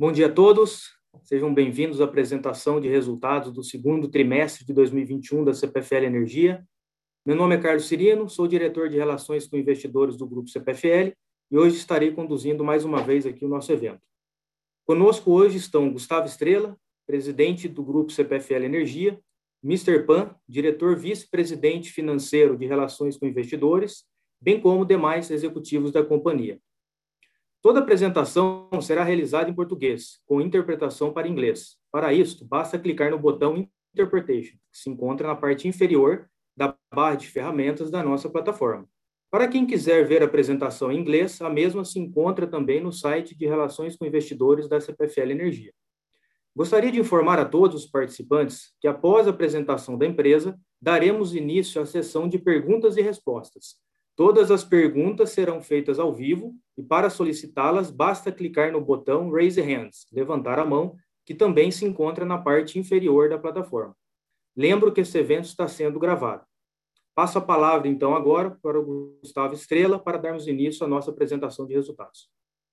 Bom dia a todos, sejam bem-vindos à apresentação de resultados do segundo trimestre de 2021 da CPFL Energia. Meu nome é Carlos Cirino, sou diretor de Relações com Investidores do Grupo CPFL e hoje estarei conduzindo mais uma vez aqui o nosso evento. Conosco hoje estão Gustavo Estrella, presidente do Grupo CPFL Energia, Mr. Pan, diretor vice-presidente financeiro de Relações com Investidores, bem como demais executivos da companhia. Toda apresentação será realizada em português, com interpretação para inglês. Para isso, basta clicar no botão Interpretation, que se encontra na parte inferior da barra de ferramentas da nossa plataforma. Para quem quiser ver a apresentação em inglês, a mesma se encontra também no site de Relações com Investidores da CPFL Energia. Gostaria de informar a todos os participantes que, após a apresentação da empresa, daremos início à sessão de perguntas e respostas. Todas as perguntas serão feitas ao vivo e, para solicitá-las, basta clicar no botão Raise Hands, levantar a mão, que também se encontra na parte inferior da plataforma. Lembro que esse evento está sendo gravado. Passo a palavra, então, agora para o Gustavo Estrella para darmos início à nossa apresentação de resultados.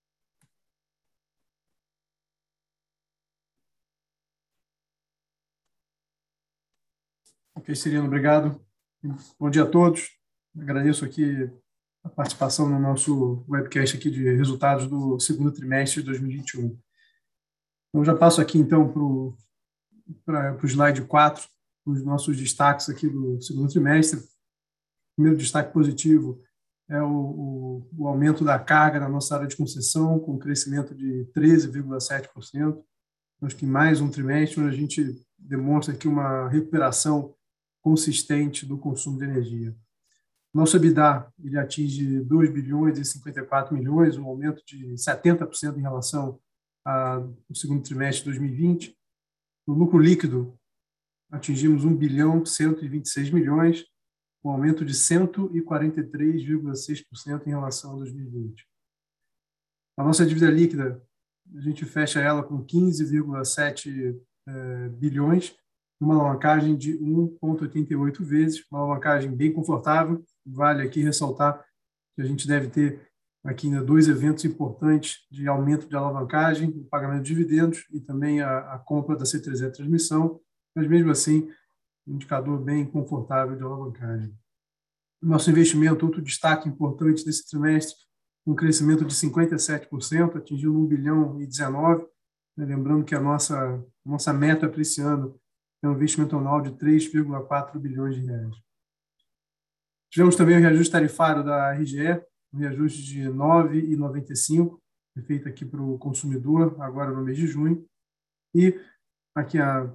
Ok, Cirino, obrigado. Bom dia a todos. Agradeço aqui a participação no nosso webcast aqui de resultados do segundo trimestre de 2021. Eu já passo aqui, então, para o slide 4, os nossos destaques aqui do segundo trimestre. O primeiro destaque positivo é o aumento da carga na nossa área de concessão, com um crescimento de 13,7%. Acho que em mais um trimestre onde a gente demonstra aqui uma recuperação consistente do consumo de energia. Nosso EBITDA ele atinge 2 bilhões e 54 milhões, um aumento de 70% em relação ao segundo trimestre de 2020. No lucro líquido, atingimos 1 bilhão e 126 milhões, um aumento de 143,6% em relação a 2020. A nossa dívida líquida, a gente fecha ela com 15,7 bilhões, uma alavancagem de 1,88 vezes, uma alavancagem bem confortável. Vale aqui ressaltar que a gente deve ter aqui ainda dois eventos importantes de aumento de alavancagem, o pagamento de dividendos e também a compra da C3E Transmissão, mas mesmo assim, um indicador bem confortável de alavancagem. Nosso investimento, outro destaque importante desse trimestre, um crescimento de 57%, atingindo 1 bilhão e 19. Lembrando que a nossa meta para esse ano é um investimento anual de 3,4 bilhões de reais. Tivemos também o reajuste tarifário da RGE, um reajuste de 9,95, feito aqui para o consumidor, agora no mês de junho. E aqui a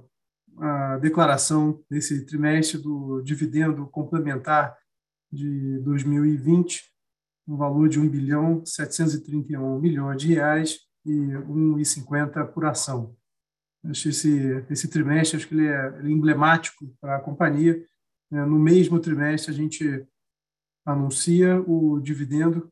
declaração desse trimestre do dividendo complementar de 2020, um valor de 1 bilhão 731 milhões de reais e 1,50 por ação. Acho esse trimestre acho que ele é emblemático para a companhia. No mesmo trimestre, a gente anuncia o dividendo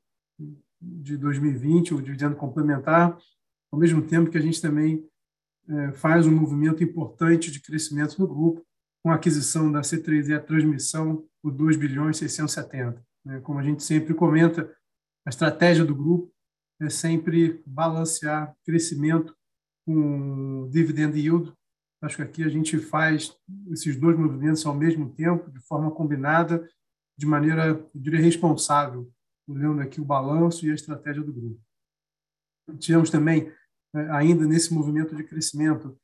de 2020, o dividendo complementar, ao mesmo tempo que a gente também faz um movimento importante de crescimento no grupo, com a aquisição da C3E Transmissão por 2 bilhões e 670. Como a gente sempre comenta, a estratégia do grupo é sempre balancear crescimento com dividend yield. Acho que aqui a gente faz esses dois movimentos ao mesmo tempo, de forma combinada, de maneira, eu diria, responsável, olhando aqui o balanço e a estratégia do grupo. Tivemos também, ainda nesse movimento de crescimento,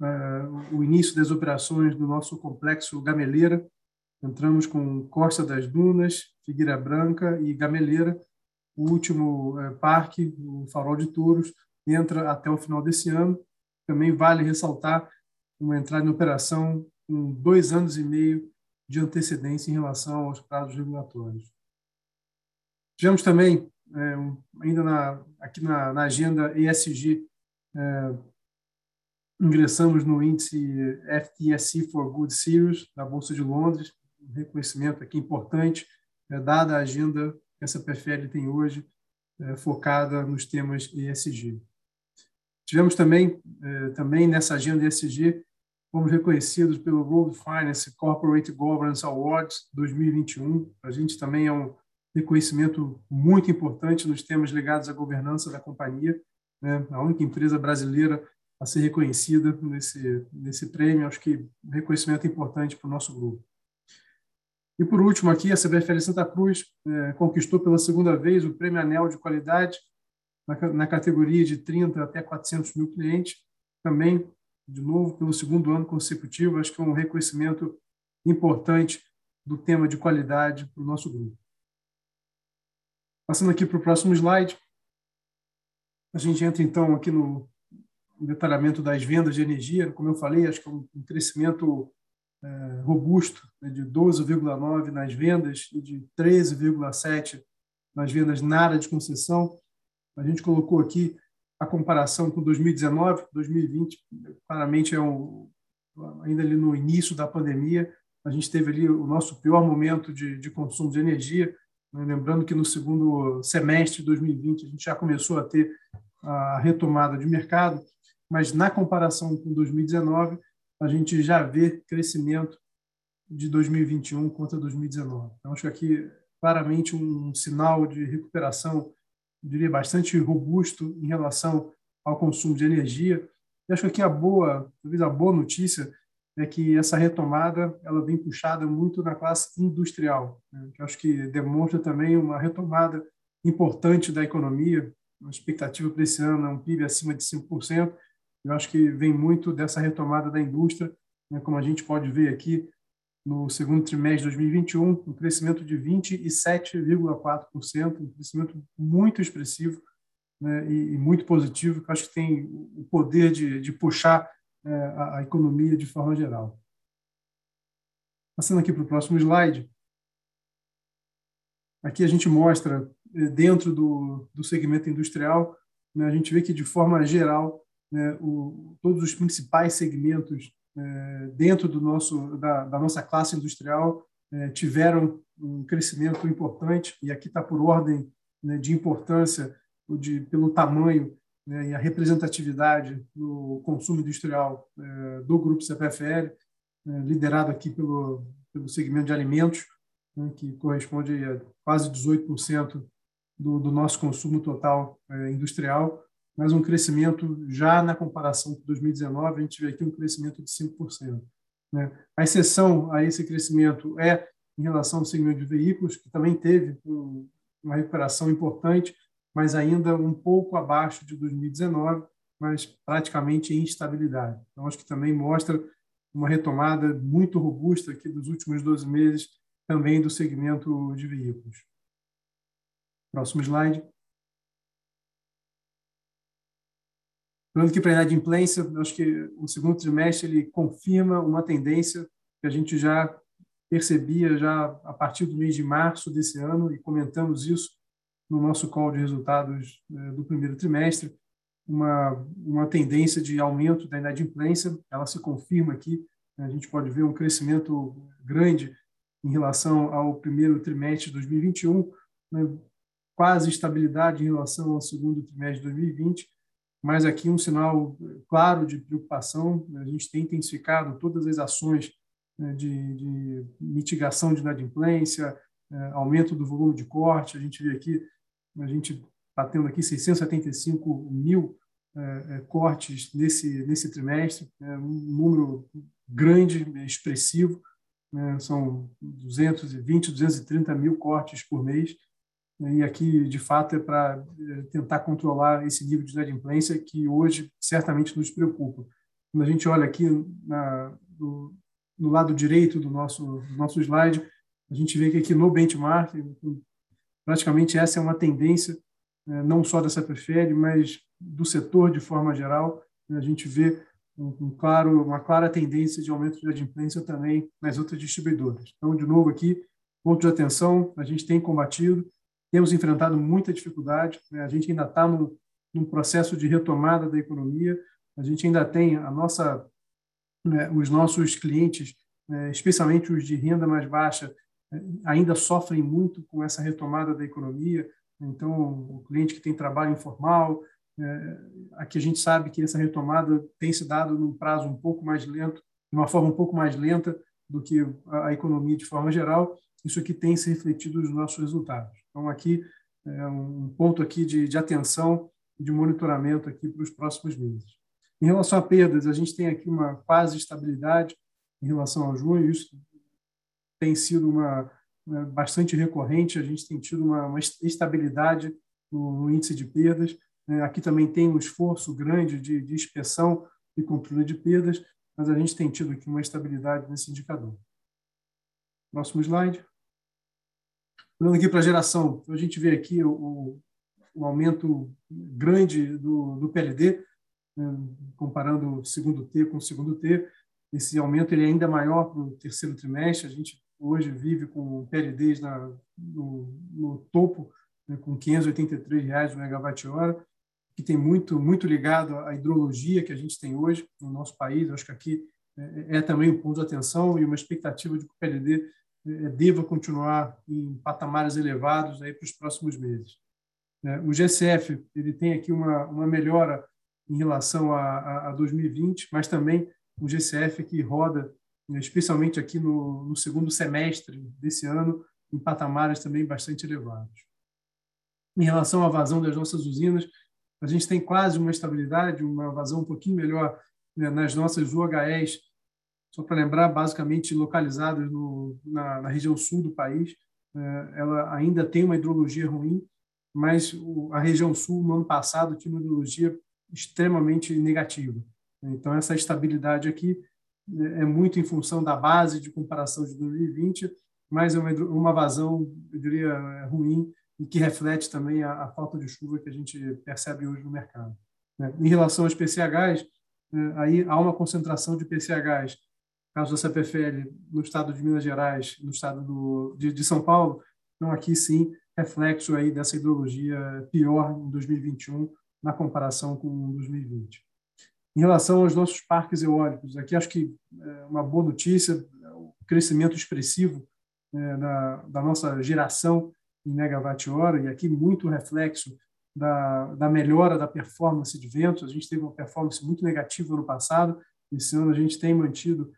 o início das operações do nosso complexo Gameleira. Entramos com Costa das Dunas, Figueira Branca e Gameleira. O último parque, o Farol de Touros, entra até o final desse ano. Também vale ressaltar uma entrada em operação com 2 anos e meio de antecedência em relação aos prazos regulatórios. Tivemos também, ainda aqui na agenda ESG, ingressamos no índice FTSE4Good Series da Bolsa de Londres, um reconhecimento aqui importante, dada a agenda que essa PFL tem hoje, focada nos temas ESG. Tivemos também nessa agenda ESG, fomos reconhecidos pelo World Finance Corporate Governance Awards 2021. A gente também é um reconhecimento muito importante nos temas ligados à governança da companhia. né? A única empresa brasileira a ser reconhecida nesse prêmio. Acho que o reconhecimento é importante para o nosso grupo. E, por último, aqui, a CPFL Santa Cruz conquistou pela segunda vez o Prêmio Anel de Qualidade na categoria de 30 até 400 mil clientes, também, de novo, pelo segundo ano consecutivo. Acho que é um reconhecimento importante do tema de qualidade para o nosso grupo. Passando aqui para o próximo slide, a gente entra, então, aqui no detalhamento das vendas de energia. Como eu falei, acho que é um crescimento robusto, né, de 12,9% nas vendas e de 13,7% nas vendas na área de concessão. A gente colocou aqui a comparação com 2019, 2020, claramente ainda ali no início da pandemia, a gente teve ali o nosso pior momento de consumo de energia, né? Lembrando que no segundo semestre de 2020 a gente já começou a ter a retomada de mercado, mas na comparação com 2019, a gente já vê crescimento de 2021 contra 2019. Então, acho que aqui claramente um sinal de recuperação, eu diria, bastante robusto em relação ao consumo de energia. E acho que aqui talvez a boa notícia é que essa retomada ela vem puxada muito na classe industrial, né? Que acho que demonstra também uma retomada importante da economia. A expectativa para esse ano é um PIB acima de 5%. Eu acho que vem muito dessa retomada da indústria, né? Como a gente pode ver aqui, no segundo trimestre de 2021, um crescimento de 27,4%, um crescimento muito expressivo, né, e muito positivo, que acho que tem o poder de puxar a economia de forma geral. Passando aqui para o próximo slide, aqui a gente mostra, dentro do segmento industrial, né, a gente vê que, de forma geral, né, todos os principais segmentos dentro da nossa classe industrial tiveram um crescimento importante, e aqui está por ordem, né, de importância, pelo tamanho, né, e a representatividade no consumo industrial do Grupo CPFL, liderado aqui pelo segmento de alimentos, né, que corresponde a quase 18% do nosso consumo total industrial, mas um crescimento já na comparação com 2019, a gente vê aqui um crescimento de 5%. Né? A exceção a esse crescimento é em relação ao segmento de veículos, que também teve uma recuperação importante, mas ainda um pouco abaixo de 2019, mas praticamente em estabilidade. Então, acho que também mostra uma retomada muito robusta aqui dos últimos 12 meses, também do segmento de veículos. Próximo slide. Falando aqui para a inadimplência, acho que o segundo trimestre ele confirma uma tendência que a gente já percebia já a partir do mês de março desse ano, e comentamos isso no nosso call de resultados do primeiro trimestre, uma tendência de aumento da inadimplência. Ela se confirma aqui, né? A gente pode ver um crescimento grande em relação ao primeiro trimestre de 2021, né? Quase estabilidade em relação ao segundo trimestre de 2020, mas aqui um sinal claro de preocupação. A gente tem intensificado todas as ações de mitigação de inadimplência, aumento do volume de corte. A gente vê aqui, a gente está tendo aqui 675 mil cortes nesse trimestre, um número grande, expressivo, né? São 220, 230 mil cortes por mês. E aqui, de fato, é para tentar controlar esse nível de inadimplência que hoje certamente nos preocupa. Quando a gente olha aqui no lado direito do nosso slide, a gente vê que aqui no benchmark, praticamente essa é uma tendência, não só da CPFL, mas do setor de forma geral. A gente vê uma clara tendência de aumento de inadimplência também nas outras distribuidoras. Então, de novo aqui, ponto de atenção, a gente tem combatido, temos enfrentado muita dificuldade, né? A gente ainda está num processo de retomada da economia, a gente ainda tem os nossos clientes, especialmente os de renda mais baixa, ainda sofrem muito com essa retomada da economia. Então, o cliente que tem trabalho informal, aqui a gente sabe que essa retomada tem se dado num prazo um pouco mais lento, de uma forma um pouco mais lenta do que a economia de forma geral. Isso aqui tem se refletido nos nossos resultados. Então, aqui, um ponto aqui de atenção e de monitoramento aqui para os próximos meses. Em relação a perdas, a gente tem aqui uma quase estabilidade em relação ao junho, isso tem sido bastante recorrente, a gente tem tido uma estabilidade no índice de perdas. Aqui também tem um esforço grande de inspeção e controle de perdas, mas a gente tem tido aqui uma estabilidade nesse indicador. Próximo slide. Olhando aqui para a geração, a gente vê aqui o aumento grande do PLD, comparando o segundo T com o segundo T. Esse aumento ele é ainda maior para o terceiro trimestre. A gente hoje vive com PLDs no topo, com R$ 583 o megawatt-hora, que tem muito ligado à hidrologia que a gente tem hoje no nosso país. Eu acho que aqui é também um ponto de atenção e uma expectativa de que o PLD deva continuar em patamares elevados aí para os próximos meses. O GCF ele tem aqui uma melhora em relação a 2020, mas também um GCF que roda, especialmente aqui no segundo semestre desse ano, em patamares também bastante elevados. Em relação à vazão das nossas usinas, a gente tem quase uma estabilidade, uma vazão um pouquinho melhor nas nossas UHEs, só para lembrar, basicamente localizadas na região sul do país. Ela ainda tem uma hidrologia ruim, mas a região sul, no ano passado, tinha uma hidrologia extremamente negativa. Então, essa estabilidade aqui é muito em função da base de comparação de 2020, mas é uma vazão, eu diria, ruim e que reflete também a falta de chuva que a gente percebe hoje no mercado. Em relação aos PCHs, aí há uma concentração de PCHs, no caso da CPFL, no estado de Minas Gerais, no estado de São Paulo. Então, aqui sim, reflexo aí dessa hidrologia pior em 2021 na comparação com 2020. Em relação aos nossos parques eólicos, aqui acho que é uma boa notícia, o crescimento expressivo da nossa geração em megawatt-hora, e aqui muito reflexo da melhora da performance de ventos. A gente teve uma performance muito negativa no passado, esse ano a gente tem mantido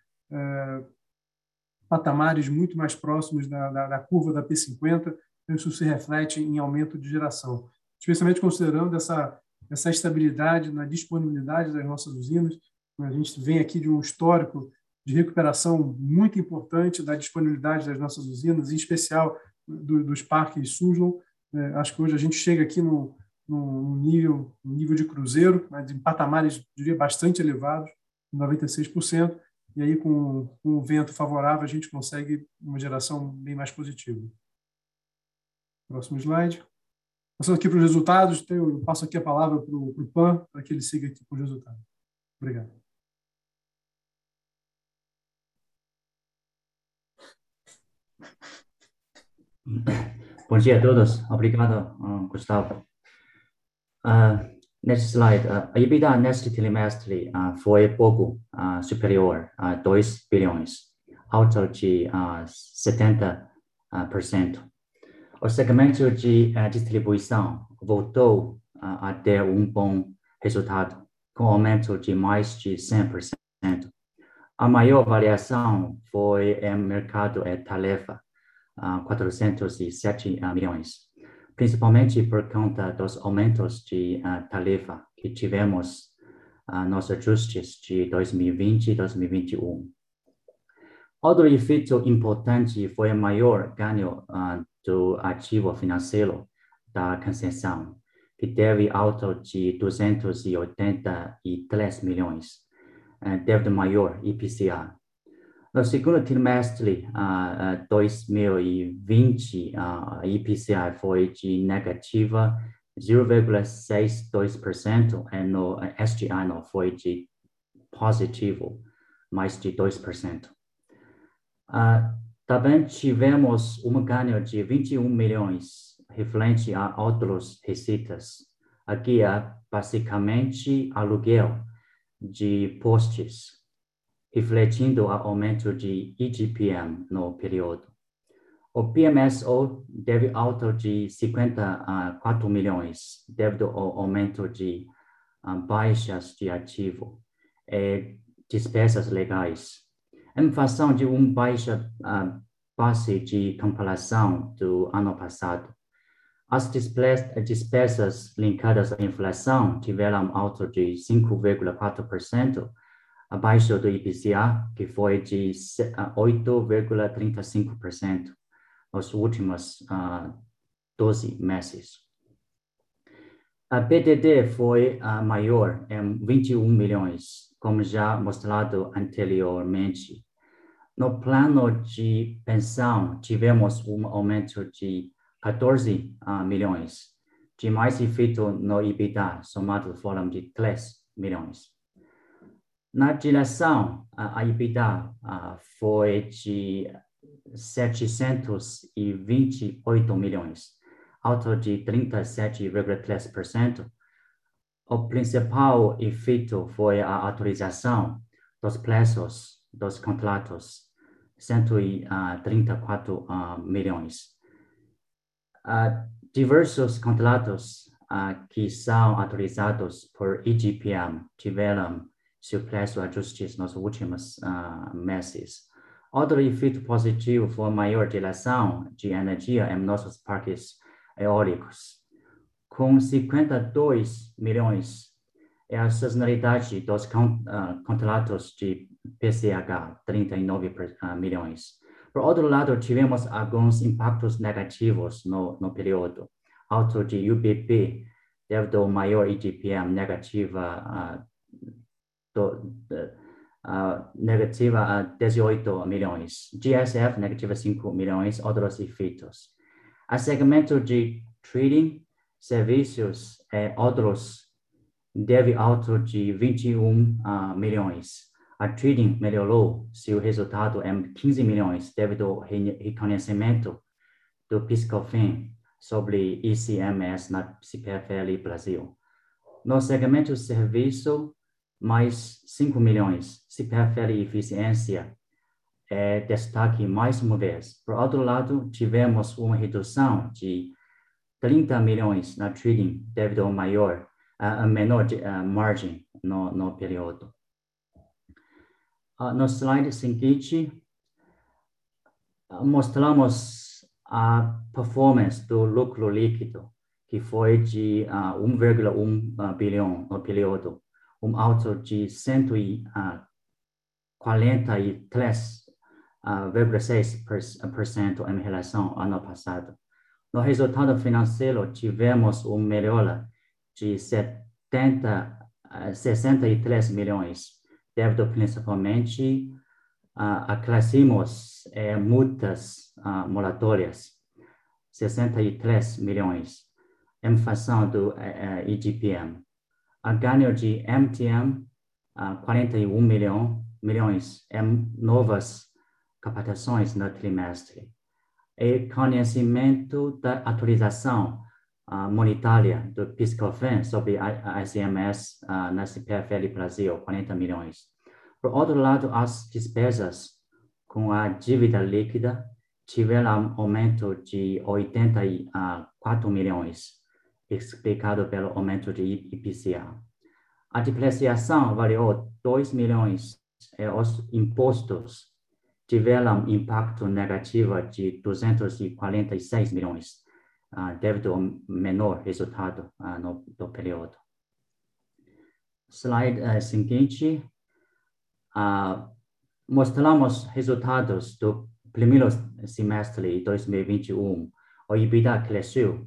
patamares muito mais próximos da curva da P50, então isso se reflete em aumento de geração, especialmente considerando essa estabilidade na disponibilidade das nossas usinas. A gente vem aqui de um histórico de recuperação muito importante da disponibilidade das nossas usinas, em especial dos parques Suzlon. Acho que hoje a gente chega aqui no nível de cruzeiro, mas em patamares, diria, bastante elevados, 96%, e aí com o vento favorável a gente consegue uma geração bem mais positiva. Próximo slide. Passando aqui para os resultados, eu passo aqui a palavra para o Pan, para que ele siga aqui com os resultados. Obrigado. Bom dia a todos. Obrigado, Gustavo. Next slide. EBITDA neste trimestre foi pouco superior a 2 bilhões, alta de 70%. O segmento de distribuição voltou a ter um bom resultado, com aumento de mais de 100%. A maior variação foi em mercado e tarefa, 407 milhões, principalmente por conta dos aumentos de tarifa que tivemos nos ajustes de 2020 e 2021. Outro efeito importante foi o maior ganho do ativo financeiro da concessão, que teve alta de 283 milhões, deve maior IPCA. No segundo trimestre 2020, a IPCA foi de negativa 0,62% e no este ano foi de positivo, mais de 2%. Também tivemos um ganho de 21 milhões referente a outras receitas. Aqui é basicamente aluguel de postes, refletindo o aumento de IGPM no período. O PMSO teve alta de 54 milhões, devido ao aumento de baixas de ativo e despesas legais. Em função de uma baixa base de comparação do ano passado, As despesas linkadas à inflação tiveram alta de 5,4%, abaixo do IPCA, que foi de 8,35% nos últimos 12 meses. A PDD foi maior em 21 milhões, como já mostrado anteriormente. No plano de pensão, tivemos um aumento de 14 milhões, de mais efeito no EBITDA, somado foram de 3 milhões. Na direção, a EBITDA foi de 728 milhões, alta de 37,3%. O principal efeito foi a atualização dos preços dos contratos, 134 milhões. Diversos contratos que são atualizados por IGPM tiveram seu preço ajustes nos últimos meses. Outro efeito positivo foi a maior geração de energia em nossos parques eólicos. Com 52 milhões, é a sazonalidade dos contratos de PCH, 39 milhões. Por outro lado, tivemos alguns impactos negativos no período. Alto de UBP, devido ao maior IGPM negativa negativa 18 milhões. GSF negativa 5 milhões, outros efeitos. A segmento de trading, serviços e outros deve alto de 21 milhões. A trading melhorou seu resultado em 15 milhões devido ao reconhecimento do PIS/COFINS sobre ICMS na CPFL Brasil. No segmento serviço, mais 5 milhões. CPFL eficiência é destaque mais uma vez. Por outro lado, tivemos uma redução de 30 milhões na trading devido ao menor margem no período. No slide seguinte, mostramos a performance do lucro líquido, que foi de 1,1 bilhão no período, alto de 143,6% em relação ao ano passado. No resultado financeiro, tivemos uma melhora de 63 milhões, devido principalmente acréscimos e multas moratórias, 63 milhões, em função do IGPM. A ganho de MTM, 41 milhões em novas captações no trimestre. E conhecimento da atualização monetária do PIS/COFINS sobre a ICMS na CPFL Brasil, 40 milhões. Por outro lado, as despesas com a dívida líquida tiveram aumento de 84 milhões, explicado pelo aumento de IPCA. A depreciação variou 2 milhões e os impostos tiveram impacto negativo de 246 milhões, devido ao menor resultado no período. Slide seguinte. Mostramos resultados do primeiro semestre de 2021. O EBITDA cresceu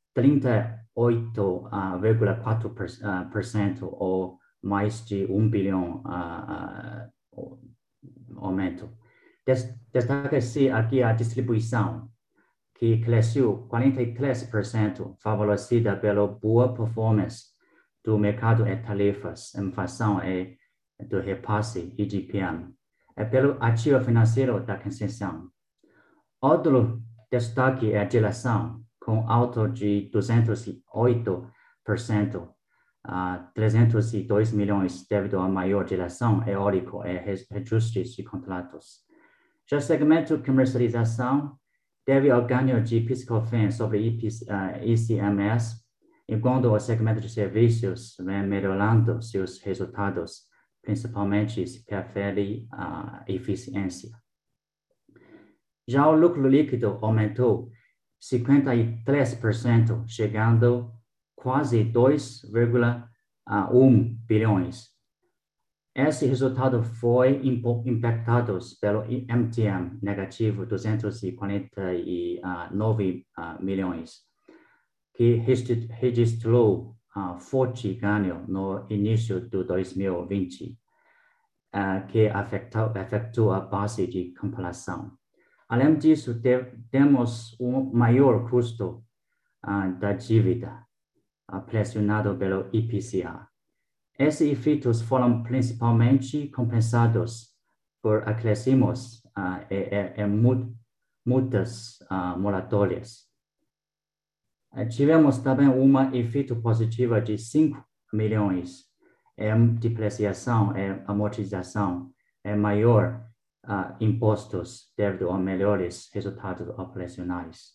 38,4% ou mais de 1 bilhão aumento. Destaca-se aqui a distribuição, que cresceu 43%, favorecida pela boa performance do mercado de tarifas em função do repasse IGPM, e pelo ativo financeiro da concessão. Outro destaque é a geração, com alta de 208%, 302 milhões, devido à maior geração eólica e reajustes de contratos. Já o segmento comercialização deve ao ganho de PIS/COFINS sobre ICMS, enquanto o segmento de serviços vem melhorando seus resultados, principalmente CPFL eficiência. Já o lucro líquido aumentou 53%, chegando quase 2,1 bilhões. Esse resultado foi impactado pelo MTM negativo 249 milhões, que registrou forte ganho no início de 2020, que afetou a base de comparação. Além disso, temos maior custo da dívida, pressionado pelo IPCA. Esses efeitos foram principalmente compensados por acréscimos e multas moratórias. Tivemos também efeito positivo de 5 milhões em depreciação e amortização e maior impostos devido a melhores resultados operacionais.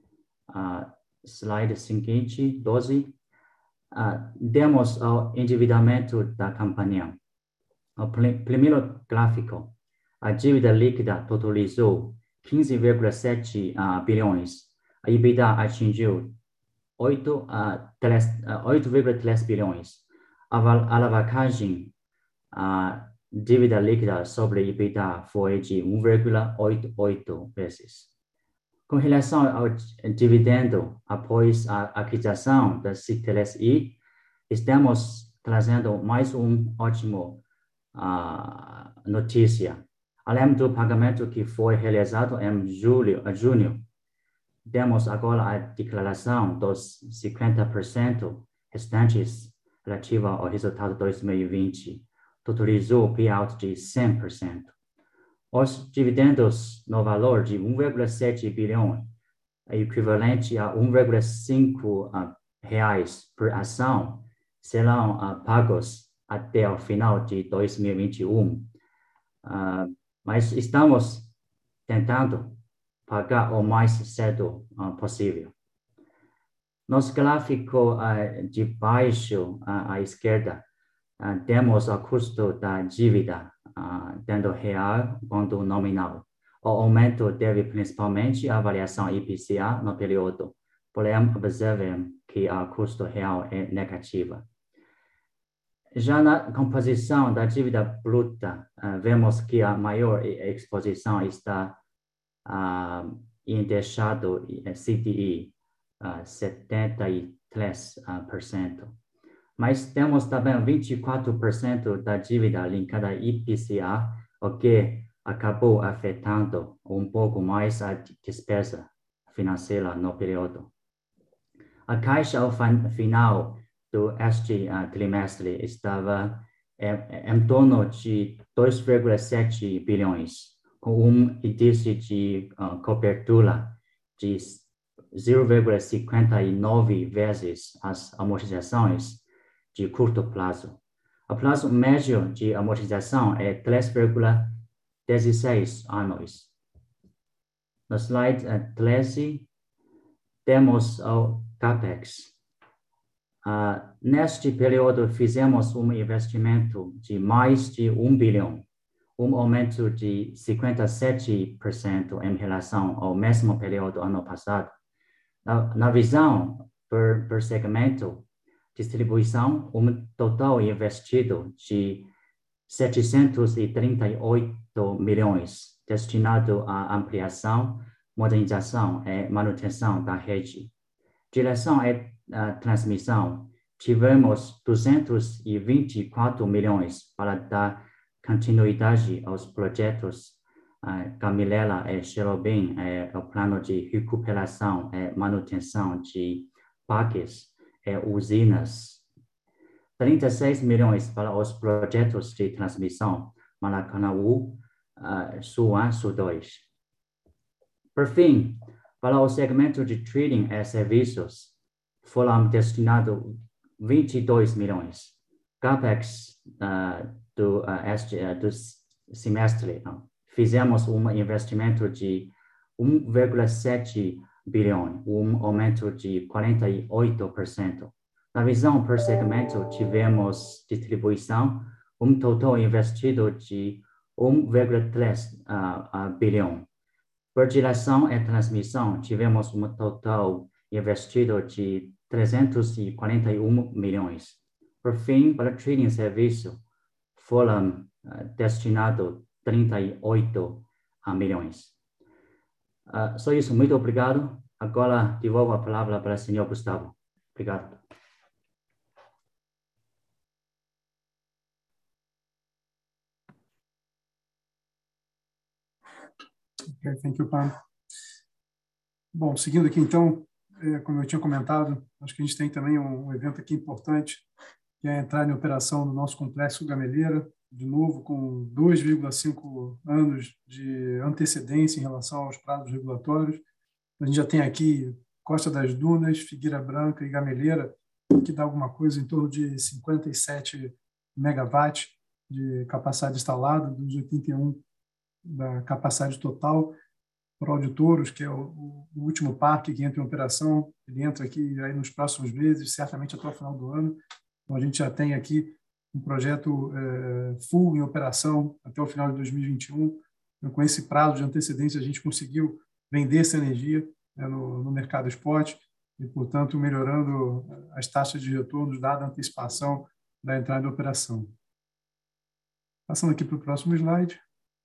Slide seguinte, 12. Demos ao endividamento da companhia. O primeiro gráfico, a dívida líquida totalizou 15,7 bilhões. A EBITDA atingiu 8,3 bilhões. A alavancagem dívida líquida sobre EBITDA foi de 1,88 vezes. Com relação ao dividendo, após a aquisição da CTLSI, estamos trazendo mais ótimo notícia. Além do pagamento que foi realizado em junho, temos agora a declaração dos 50% restantes relativa ao resultado de 2020. Totalizou o payout de 100%. Os dividendos no valor de 1,7 bilhão, equivalente a 1,5 reais por ação, serão pagos até o final de 2021. Mas estamos tentando pagar o mais cedo possível. Nos gráficos de baixo à esquerda, temos o custo da dívida, tanto real quanto nominal. O aumento deve principalmente à variação IPCA no período, porém observem que o custo real é negativo. Já na composição da dívida bruta, vemos que a maior exposição está indexado CDI, 73%. Mas temos também 24% da dívida linkada a IPCA, o que acabou afetando pouco mais a despesa financeira no período. A caixa ao final deste trimestre estava em torno de 2,7 bilhões, com índice de cobertura de 0,59 vezes as amortizações de curto prazo. O prazo médio de amortização é 3,16 anos. No slide 13, temos o CAPEX. Neste período, fizemos investimento de mais de 1 bilhão, aumento de 57% em relação ao mesmo período ano passado. Na visão por segmento, distribuição, total investido de 738 milhões, destinado à ampliação, modernização e manutenção da rede. Direção e transmissão, tivemos 224 milhões para dar continuidade aos projetos Gamilella e Cherobim, o plano de recuperação e manutenção de parques e usinas. 36 milhões para os projetos de transmissão Maracanaú, Sul 1, Sul 2. Por fim, para o segmento de trading e serviços, foram destinados 22 milhões. CAPEX do semestre, fizemos investimento de 1,7 bilhão, aumento de 48%. Na visão por segmento, tivemos distribuição, total investido de 1,3 bilhão, Por geração e transmissão, tivemos um total investido de 341 milhões. Por fim, para trading e serviço, foram destinados 38 milhões. Só isso, muito obrigado. Agora, devolvo a palavra para o senhor Gustavo. Obrigado. Okay, thank you, Pam. Bom, seguindo aqui, então, como eu tinha comentado, acho que a gente tem também um evento aqui importante, que é a entrada em operação do nosso complexo Gameleira, de novo com 2,5 anos de antecedência em relação aos prazos regulatórios. A gente já tem aqui Costa das Dunas, Figueira Branca e Gameleira, que dá alguma coisa em torno de 57 megawatts de capacidade instalada, dos 81 da capacidade total. Para o de Touros, que é o último parque que entra em operação, ele entra aqui aí nos próximos meses, certamente até o final do ano. Então, a gente já tem aqui um projeto full em operação até o final de 2021. Então, com esse prazo de antecedência, a gente conseguiu vender essa energia no mercado spot e, portanto, melhorando as taxas de retorno dada a antecipação da entrada em operação. Passando aqui para o próximo slide.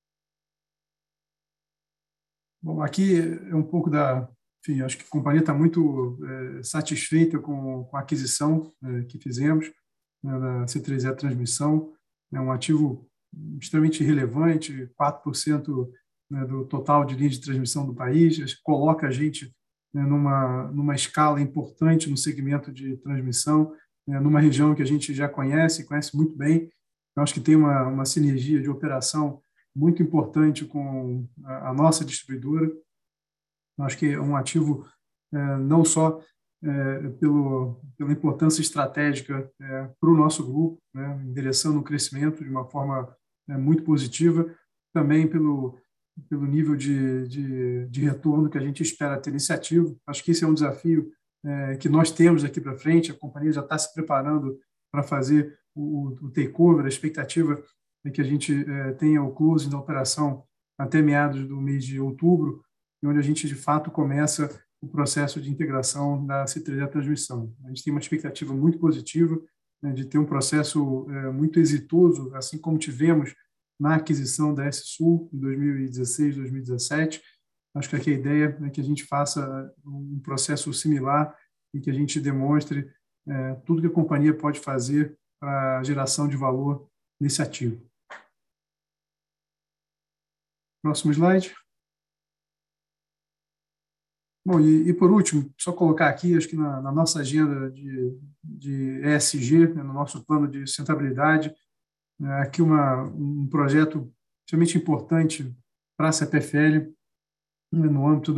Bom, aqui é um pouco enfim, acho que a companhia está muito satisfeita com a aquisição que fizemos da C3E Transmissão. É um ativo extremamente relevante, 4% do total de linhas de transmissão do país. Acho que coloca a gente numa escala importante no segmento de transmissão, numa região que a gente já conhece muito bem. Eu acho que tem uma sinergia de operação muito importante com a nossa distribuidora. Acho que é um ativo não só pela importância estratégica para o nosso grupo, endereçando o crescimento de uma forma muito positiva, também pelo nível de retorno que a gente espera ter nesse ativo. Acho que esse é um desafio que nós temos daqui para frente. A companhia já está se preparando para fazer o takeover. A expectativa é que a gente tenha o closing da operação até meados do mês de outubro, onde a gente, de fato, começa o processo de integração da C3E Transmissão. A gente tem uma expectativa muito positiva de ter um processo muito exitoso, assim como tivemos na aquisição da S-Sul em 2016, 2017. Acho que aqui a ideia é que a gente faça um processo similar e que a gente demonstre tudo que a companhia pode fazer para a geração de valor nesse ativo. Próximo slide. Bom, e por último, só colocar aqui, acho que na nossa agenda de ESG, no nosso plano de sustentabilidade, aqui um projeto extremamente importante para a CPFL, no âmbito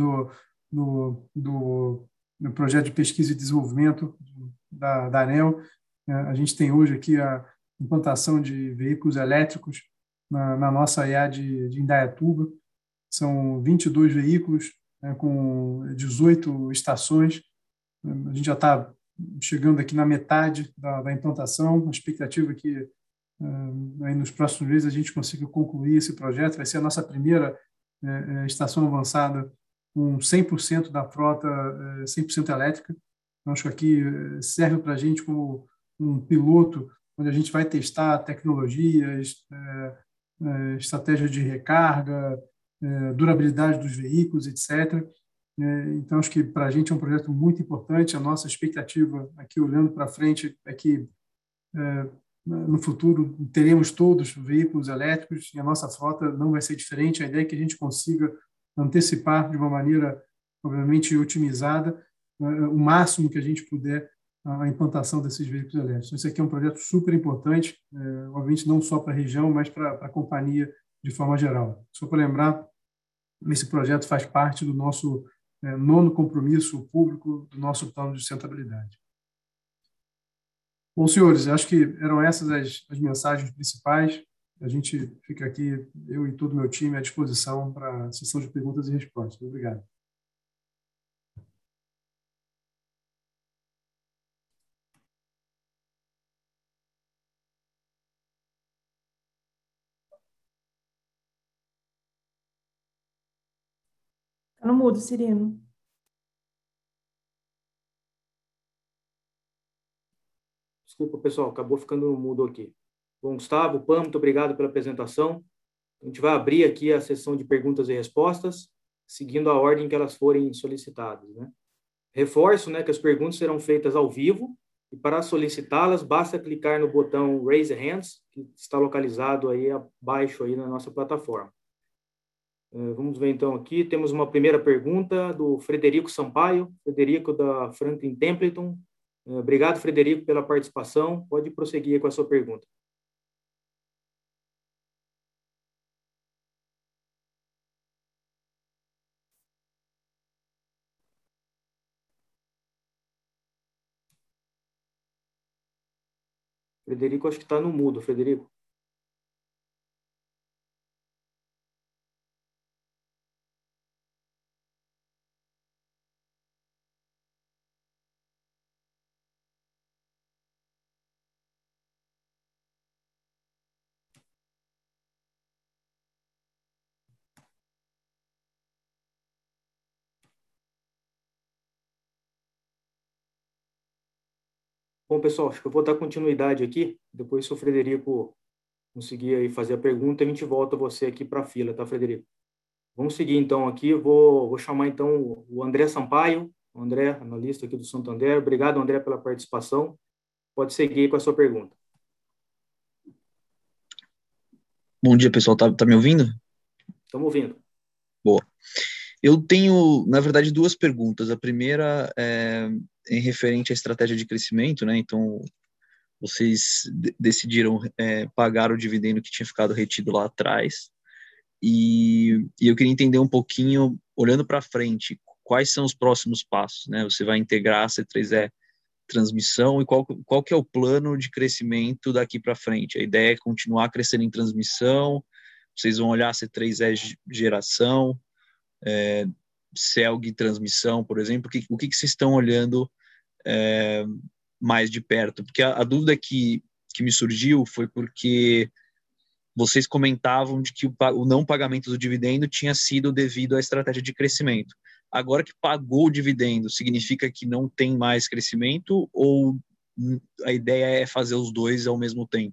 do projeto de pesquisa e desenvolvimento da ANEEL. A gente tem hoje aqui a implantação de veículos elétricos na nossa EA de Indaiatuba. São 22 veículos, com 18 estações. A gente já está chegando aqui na metade da implantação. A expectativa é que aí nos próximos meses a gente consiga concluir esse projeto. Vai ser a nossa primeira estação avançada com 100% da frota 100% elétrica. Então, acho que aqui serve para a gente como um piloto, onde a gente vai testar tecnologias, estratégias de recarga, durabilidade dos veículos, etc. Então, acho que para a gente é um projeto muito importante. A nossa expectativa aqui, olhando para frente, é que no futuro teremos todos veículos elétricos e a nossa frota não vai ser diferente. A ideia é que a gente consiga antecipar de uma maneira, obviamente, otimizada, o máximo que a gente puder a implantação desses veículos elétricos. Esse aqui é um projeto super importante, obviamente não só para a região, mas para a companhia de forma geral. Só para lembrar, esse projeto faz parte do nosso nono compromisso público do nosso plano de sustentabilidade. Bom, senhores, acho que eram essas as mensagens principais. A gente fica aqui, eu e todo o meu time, à disposição para a sessão de perguntas e respostas. Obrigado. Tá no mudo, Cirino. Desculpa, pessoal, acabou ficando mudo aqui. Bom, Gustavo, Pam, muito obrigado pela apresentação. A gente vai abrir aqui a sessão de perguntas e respostas, seguindo a ordem que elas forem solicitadas, né? Reforço, né, que as perguntas serão feitas ao vivo e para solicitá-las basta clicar no botão Raise Hands, que está localizado aí abaixo aí na nossa plataforma. Vamos ver então aqui, temos uma primeira pergunta do Frederico Sampaio, Frederico da Franklin Templeton. Obrigado, Frederico, pela participação. Pode prosseguir com a sua pergunta. Frederico, acho que está no mudo, Frederico. Bom, pessoal, acho que eu vou dar continuidade aqui. Depois, se o Frederico conseguir aí fazer a pergunta, a gente volta você aqui para a fila, tá, Frederico? Vamos seguir, então, aqui. Vou chamar, então, o André Sampaio, o André, analista aqui do Santander. Obrigado, André, pela participação. Pode seguir com a sua pergunta. Bom dia, pessoal. Tá me ouvindo? Estamos ouvindo. Boa. Eu tenho, na verdade, duas perguntas. A primeira é em referente à estratégia de crescimento, né? Então, vocês decidiram pagar o dividendo que tinha ficado retido lá atrás. E eu queria entender um pouquinho, olhando para frente, quais são os próximos passos, né? Você vai integrar a C3E transmissão e qual que é o plano de crescimento daqui para frente? A ideia é continuar crescendo em transmissão, vocês vão olhar C3E geração, CELG transmissão, por exemplo, o que vocês estão olhando mais de perto? Porque a dúvida que me surgiu foi porque vocês comentavam de que o não pagamento do dividendo tinha sido devido à estratégia de crescimento. Agora que pagou o dividendo, significa que não tem mais crescimento ou a ideia é fazer os dois ao mesmo tempo?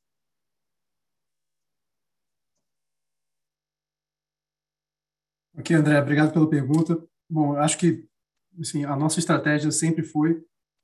Ok, André, obrigado pela pergunta. Bom, acho que assim, a nossa estratégia sempre foi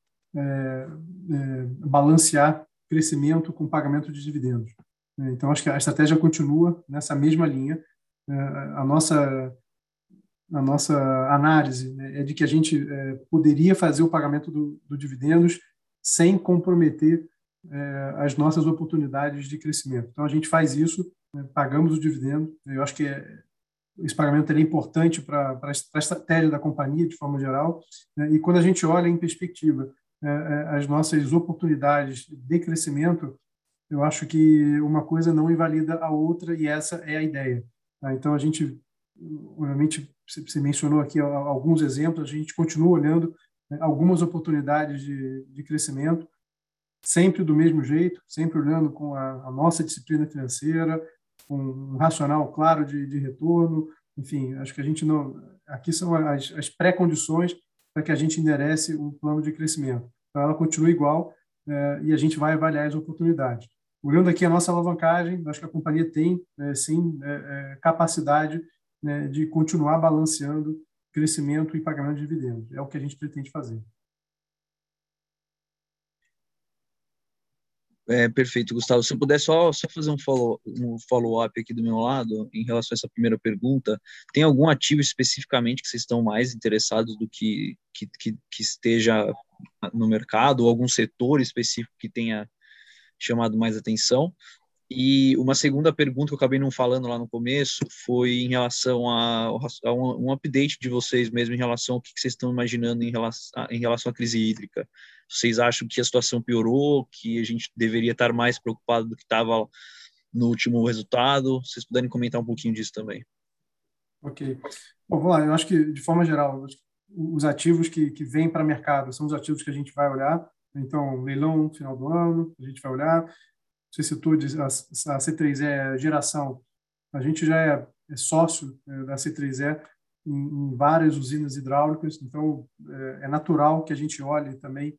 balancear crescimento com pagamento de dividendos. Então, acho que a estratégia continua nessa mesma linha. A nossa análise, né, é de que a gente poderia fazer o pagamento do dividendos sem comprometer as nossas oportunidades de crescimento. Então, a gente faz isso, né, pagamos o dividendo. Eu acho que esse pagamento é importante para a estratégia da companhia, de forma geral, né, e quando a gente olha em perspectiva as nossas oportunidades de crescimento, eu acho que uma coisa não invalida a outra e essa é a ideia. Tá? Então, a gente, obviamente, você mencionou aqui alguns exemplos, a gente continua olhando, né, algumas oportunidades de crescimento, sempre do mesmo jeito, sempre olhando com a nossa disciplina financeira, com um racional claro de retorno. Enfim, acho que a gente não... Aqui são as pré-condições para que a gente enderece o plano de crescimento. Então, ela continua igual e a gente vai avaliar as oportunidades. Olhando aqui a nossa alavancagem, acho que a companhia tem, sim, capacidade, né, de continuar balanceando crescimento e pagamento de dividendos. É o que a gente pretende fazer. Perfeito, Gustavo. Se eu puder só fazer um follow-up aqui do meu lado, em relação a essa primeira pergunta, tem algum ativo especificamente que vocês estão mais interessados do que esteja no mercado, ou algum setor específico que tenha chamado mais atenção? E uma segunda pergunta que eu acabei não falando lá no começo foi em relação a um update de vocês mesmo em relação ao que vocês estão imaginando em relação à crise hídrica. Vocês acham que a situação piorou, que a gente deveria estar mais preocupado do que estava no último resultado? Se vocês puderem comentar um pouquinho disso também. Ok. Bom, vamos lá. Eu acho que, de forma geral, os ativos que vêm para o mercado são os ativos que a gente vai olhar. Então, leilão no final do ano, a gente vai olhar. Você citou a C3E geração. A gente já é sócio da C3E em várias usinas hidráulicas, então é natural que a gente olhe também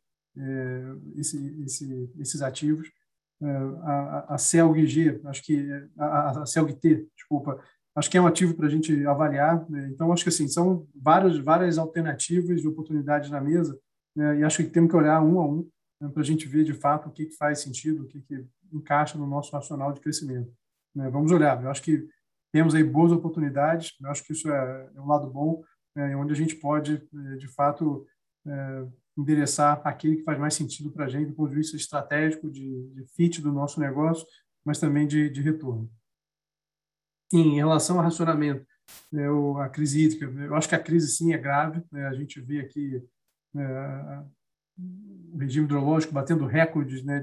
esses ativos. A CELG-G, acho que a CELG-T, desculpa, acho que é um ativo para a gente avaliar, né? Então, acho que assim, são várias alternativas de oportunidades na mesa, né? E acho que temos que olhar um a um, né, para a gente ver de fato o que faz sentido, o que encaixa no nosso racional de crescimento, né? Vamos olhar, eu acho que temos aí boas oportunidades, eu acho que isso é um lado bom, onde a gente pode, de fato, endereçar aquele que faz mais sentido para a gente do ponto de vista estratégico, de fit do nosso negócio, mas também de retorno. Em relação ao racionamento, a crise hídrica, eu acho que a crise sim é grave, né? A gente vê aqui o regime hidrológico batendo recordes, né,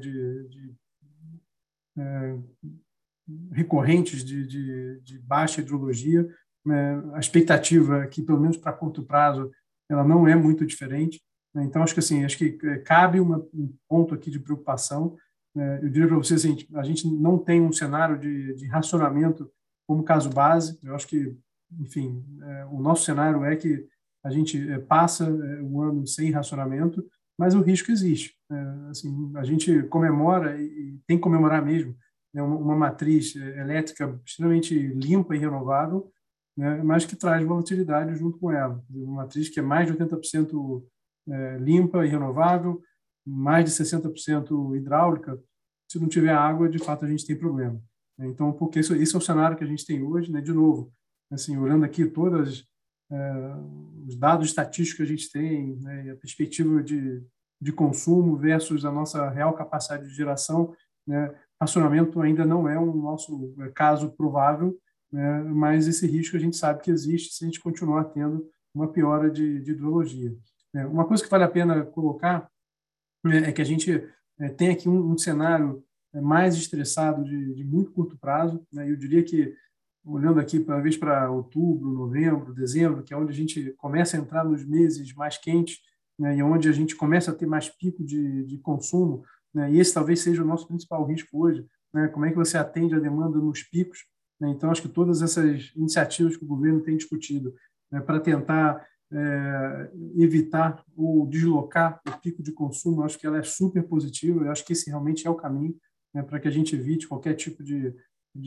recorrentes de baixa hidrologia, né? A expectativa é que, pelo menos para curto prazo, ela não é muito diferente, né? Então, acho que cabe um ponto aqui de preocupação. Eu diria para vocês assim, a gente não tem um cenário de racionamento como caso base. Eu acho que, enfim, o nosso cenário é que a gente passa o ano sem racionamento, mas o risco existe. Assim, a gente comemora e tem que comemorar mesmo, né, uma matriz elétrica extremamente limpa e renovável, né, mas que traz volatilidade junto com ela. Uma matriz que é mais de 80% limpa e renovável, mais de 60% hidráulica. Se não tiver água, de fato, a gente tem problema. Então, porque esse é o cenário que a gente tem hoje, né? De novo, assim, olhando aqui todos os dados estatísticos que a gente tem, né, a perspectiva de consumo versus a nossa real capacidade de geração, né, racionamento ainda não é um nosso caso provável, né, mas esse risco a gente sabe que existe se a gente continuar tendo uma piora de hidrologia. Uma coisa que vale a pena colocar é que a gente tem aqui um cenário mais estressado de muito curto prazo, né? Eu diria que, olhando aqui talvez para outubro, novembro, dezembro, que é onde a gente começa a entrar nos meses mais quentes, né? E onde a gente começa a ter mais pico de consumo, né? E esse talvez seja o nosso principal risco hoje, né? Como é que você atende a demanda nos picos, né? Então, acho que todas essas iniciativas que o governo tem discutido, né, para tentar evitar ou deslocar o pico de consumo, acho que ela é super positiva. Eu acho que esse realmente é o caminho, né, para que a gente evite qualquer tipo de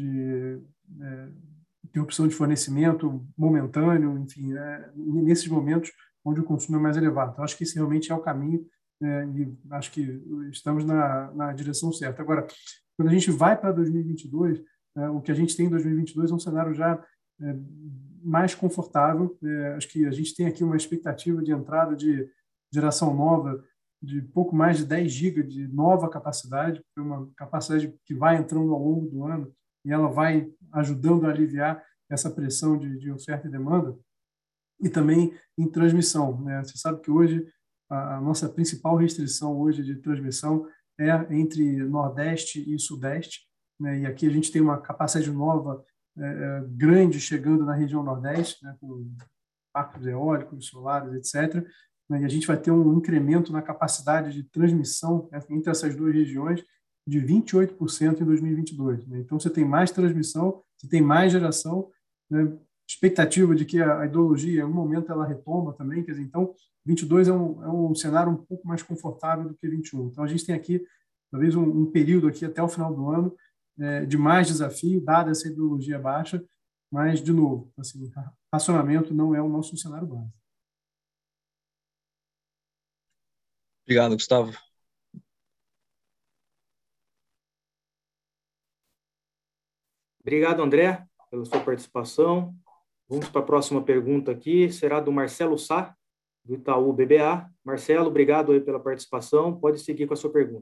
interrupção de fornecimento momentâneo, enfim, nesses momentos onde o consumo é mais elevado. Então, acho que esse realmente é o caminho, e acho que estamos na direção certa. Agora, quando a gente vai para 2022, o que a gente tem em 2022 é um cenário já mais confortável. Acho que a gente tem aqui uma expectativa de entrada de geração nova de pouco mais de 10 GB de nova capacidade, uma capacidade que vai entrando ao longo do ano e ela vai ajudando a aliviar essa pressão de oferta e demanda. E também em transmissão, né? Você sabe que hoje a nossa principal restrição hoje de transmissão é entre Nordeste e Sudeste, né? E aqui a gente tem uma capacidade nova grande chegando na região Nordeste, né? Com parques eólicos, solares, etc. E a gente vai ter um incremento na capacidade de transmissão, né, entre essas duas regiões de 28% em 2022. Né? Então, você tem mais transmissão, você tem mais geração, né? Expectativa de que a hidrologia, em algum momento, ela retoma também. Quer dizer, então, 22 é um cenário um pouco mais confortável do que 21. Então, a gente tem aqui, talvez, um período aqui até o final do ano de mais desafio, dada essa hidrologia baixa, mas, de novo, assim, racionamento não é o nosso cenário básico. Obrigado, Gustavo. Obrigado, André, pela sua participação. Vamos para a próxima pergunta aqui, será do Marcelo Sá, do Itaú BBA. Marcelo, obrigado aí pela participação. Pode seguir com a sua pergunta.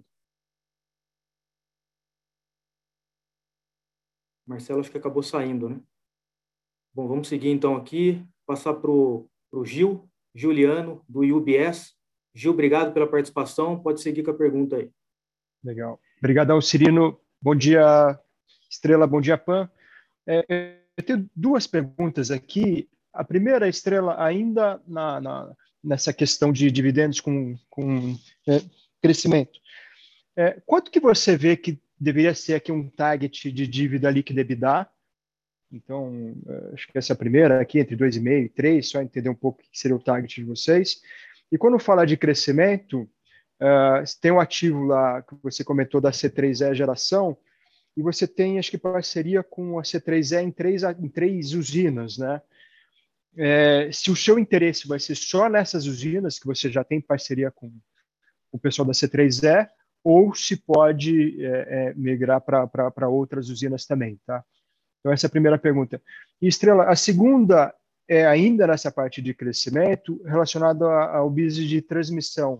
Marcelo, acho que acabou saindo, né? Bom, vamos seguir então aqui, passar para o Juliano, do UBS. Gil, obrigado pela participação. Pode seguir com a pergunta aí. Legal. Obrigado, Cirino. Bom dia, Estrela. Bom dia, Pan. Eu tenho duas perguntas aqui. A primeira, Estrela, ainda nessa questão de dividendos com crescimento. Quanto que você vê que deveria ser aqui um target de dívida líquida EBITDA Então, acho que essa é a primeira aqui, entre 2,5 e 3, só entender um pouco o que seria o target de vocês. E quando falar de crescimento, tem um ativo lá que você comentou da C3E geração, e você tem, acho que, parceria com a C3E em três usinas, né? Se o seu interesse vai ser só nessas usinas, que você já tem parceria com o pessoal da C3E, ou se pode migrar para outras usinas também, tá? Então, essa é a primeira pergunta. E, Estrela, a segunda é ainda nessa parte de crescimento, relacionada ao business de transmissão.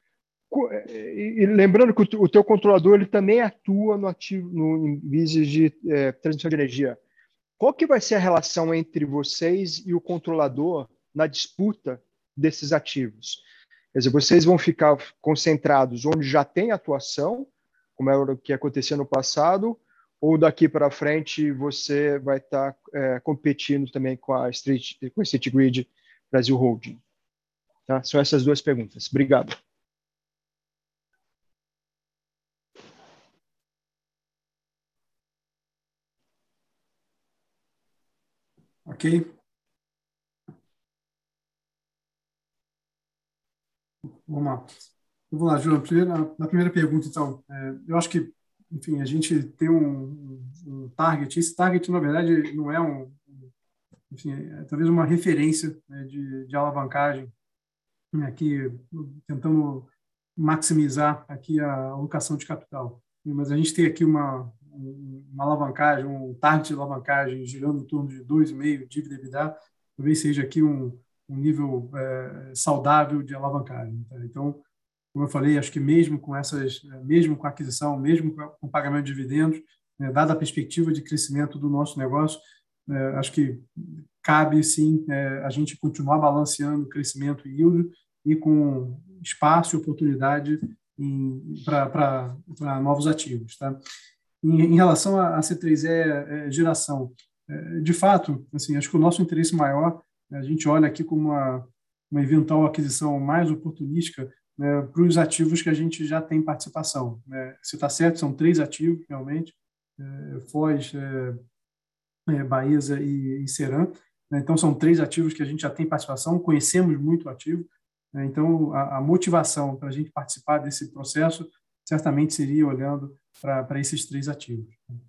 E lembrando que o teu controlador ele também atua no business de transmissão de energia. Qual que vai ser a relação entre vocês e o controlador na disputa desses ativos? Quer dizer, vocês vão ficar concentrados onde já tem atuação, como é o que acontecia no passado, ou daqui para frente você vai estar competindo também com a State Grid Brasil Holding? Tá? São essas duas perguntas. Obrigado. Ok. Vamos lá, João. Na primeira pergunta, então, eu acho que, enfim, a gente tem um target. Esse target, na verdade, não é enfim, talvez uma referência, né, de alavancagem, né, aqui tentando maximizar aqui a alocação de capital. Mas a gente tem aqui uma alavancagem, um target de alavancagem girando em torno de 2,5 dívida EBITDA, talvez seja aqui um nível saudável de alavancagem. Tá? Então, como eu falei, acho que mesmo com mesmo com a aquisição, mesmo com o pagamento de dividendos, né, dada a perspectiva de crescimento do nosso negócio, acho que cabe sim a gente continuar balanceando crescimento e yield e com espaço e oportunidade para novos ativos, tá? Em relação à C3E geração, de fato, assim, acho que o nosso interesse maior, a gente olha aqui como uma eventual aquisição mais oportunística, né, para os ativos que a gente já tem participação, né? Se está certo, são 3 ativos, realmente, Foz, Baesa e Seram, né? Então, são 3 ativos que a gente já tem participação, conhecemos muito o ativo, né? Então, a motivação para a gente participar desse processo certamente seria olhando para esses 3 ativos.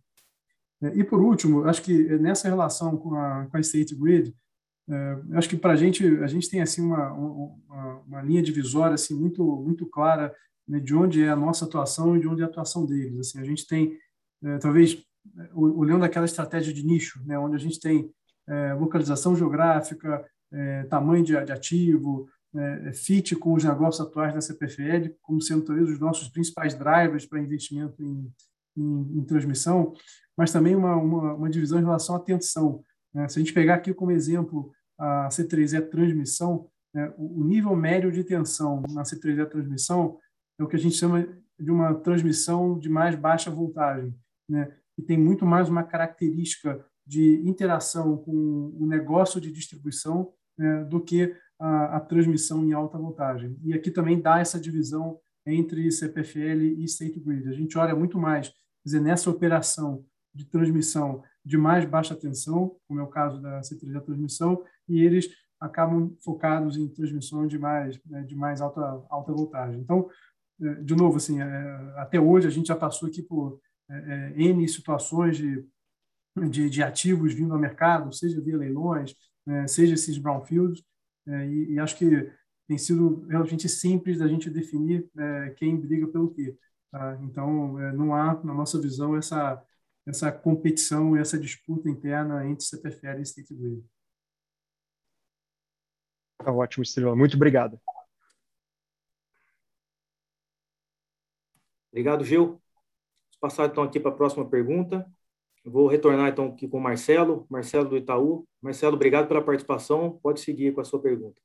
E, por último, acho que nessa relação com a State Grid, acho que para a gente tem assim uma linha divisória assim muito clara, né, de onde é a nossa atuação e de onde é a atuação deles. Assim, a gente tem talvez olhando aquela estratégia de nicho, né, onde a gente tem localização geográfica, tamanho de ativo, fit com os negócios atuais da CPFL, como sendo talvez os nossos principais drivers para investimento em transmissão, mas também uma divisão em relação à tensão. Se a gente pegar aqui como exemplo a C3E transmissão, né, o nível médio de tensão na C3E transmissão é o que a gente chama de uma transmissão de mais baixa voltagem, né, e tem muito mais uma característica de interação com o negócio de distribuição, né, do que a transmissão em alta voltagem. E aqui também dá essa divisão entre CPFL e State Grid. A gente olha muito mais, quer dizer, nessa operação de transmissão de mais baixa tensão, como é o caso da C3E transmissão, e eles acabam focados em transmissões de mais alta voltagem. Então, de novo, assim, até hoje a gente já passou aqui por N situações de ativos vindo ao mercado, seja via leilões, seja esses brownfields, e acho que tem sido relativamente simples da gente definir quem briga pelo quê. Tá? Então, não há, na nossa visão, essa competição e essa disputa interna entre CPFL e State Grid. Tá ótimo, Estrela. Muito obrigado. Obrigado, Gil. Vou passar, então, aqui para a próxima pergunta. Eu vou retornar, então, aqui com o Marcelo do Itaú. Marcelo, obrigado pela participação. Pode seguir com a sua pergunta.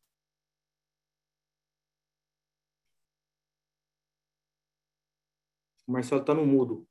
O Marcelo está no mudo.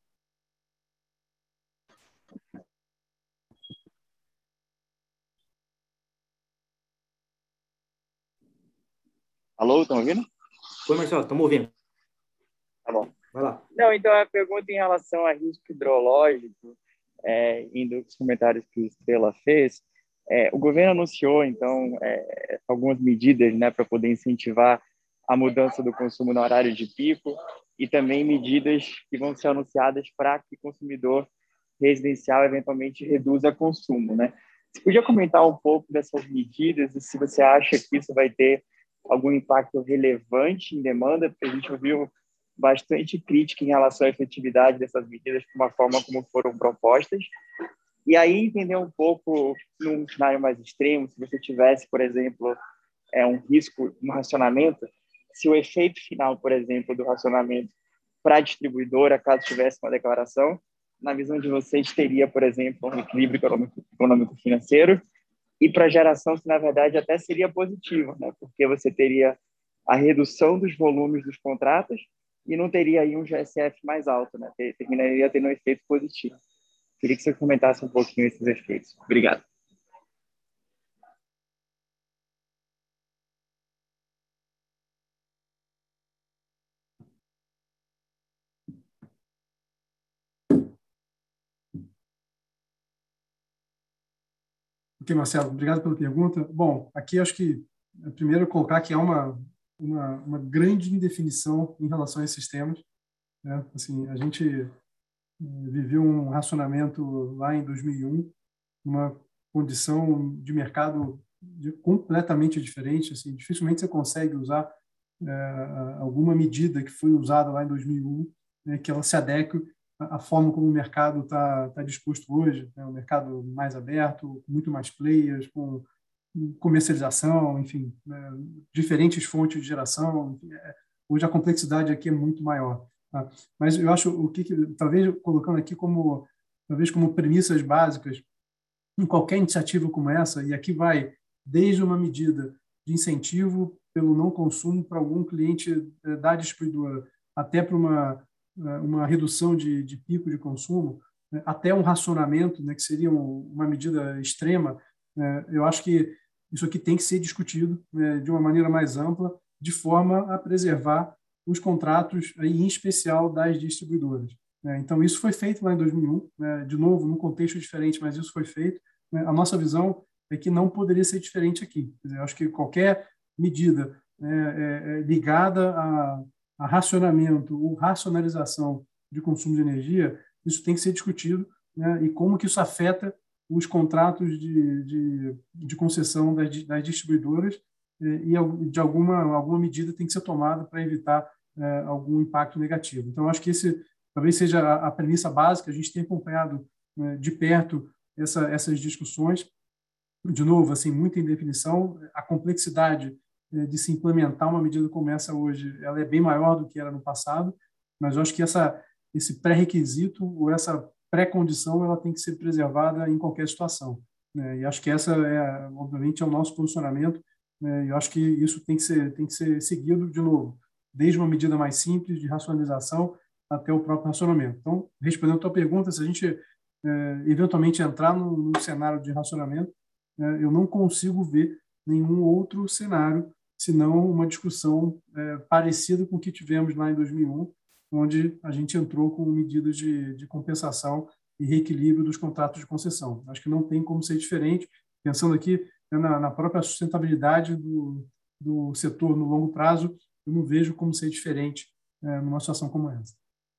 Alô, estão ouvindo? Oi, Marcelo, estamos ouvindo. Tá bom. Vai lá. Não, então a pergunta em relação a risco hidrológico, indo os comentários que o Estrela fez, o governo anunciou, então, algumas medidas, né, para poder incentivar a mudança do consumo no horário de pico e também medidas que vão ser anunciadas para que o consumidor residencial eventualmente reduza o consumo, né? Você podia comentar um pouco dessas medidas e se você acha que isso vai ter algum impacto relevante em demanda? Porque a gente ouviu bastante crítica em relação à efetividade dessas medidas, por uma forma como foram propostas. E aí entender um pouco, num cenário mais extremo, se você tivesse, por exemplo, um risco, um racionamento, se o efeito final, por exemplo, do racionamento para a distribuidora, caso tivesse uma declaração, na visão de vocês, teria, por exemplo, um equilíbrio econômico-financeiro, e para a geração, se na verdade até seria positivo, né? Porque você teria a redução dos volumes dos contratos e não teria aí um GSF mais alto, né? Terminaria tendo um efeito positivo. Queria que você comentasse um pouquinho esses efeitos. Obrigado. Ok, Marcelo, obrigado pela pergunta. Bom, aqui acho que, primeiro, colocar que há uma grande indefinição em relação a esses temas, né? Assim, a gente viveu um racionamento lá em 2001, uma condição de mercado completamente diferente. Assim, dificilmente você consegue usar alguma medida que foi usada lá em 2001, né, que ela se adeque à forma como o mercado está disposto hoje, né, um mercado mais aberto, com muito mais players, com comercialização, enfim, né, diferentes fontes de geração. Hoje a complexidade aqui é muito maior. Tá? Mas eu acho talvez colocando aqui como premissas básicas em qualquer iniciativa como essa, e aqui vai desde uma medida de incentivo pelo não consumo para algum cliente da distribuidora, até para uma redução de pico de consumo, né, até um racionamento, né, que seria uma medida extrema. Eu acho que isso aqui tem que ser discutido, né, de uma maneira mais ampla, de forma a preservar os contratos, aí, em especial das distribuidoras. Então, isso foi feito lá em 2001, né, de novo, num contexto diferente, mas isso foi feito. A nossa visão é que não poderia ser diferente aqui. Quer dizer, eu acho que qualquer medida ligada a racionamento ou racionalização de consumo de energia, isso tem que ser discutido, né, e como que isso afeta os contratos de concessão das distribuidoras, e de alguma medida tem que ser tomada para evitar algum impacto negativo. Então, acho que esse talvez seja a premissa básica. A gente tem acompanhado de perto essas discussões. De novo, assim, muita indefinição. A complexidade de se implementar uma medida como essa hoje, ela é bem maior do que era no passado, mas eu acho que esse pré-requisito ou essa pré-condição, ela tem que ser preservada em qualquer situação, né? E acho que essa obviamente, é o nosso posicionamento, né? E eu acho que isso tem que ser seguido, de novo, desde uma medida mais simples de racionalização até o próprio racionamento. Então, respondendo a tua pergunta, se a gente eventualmente entrar num cenário de racionamento, eu não consigo ver nenhum outro cenário senão uma discussão parecida com o que tivemos lá em 2001, onde a gente entrou com medidas de compensação e reequilíbrio dos contratos de concessão. Acho que não tem como ser diferente, pensando aqui na própria sustentabilidade do setor no longo prazo. Eu não vejo como ser diferente numa situação como essa.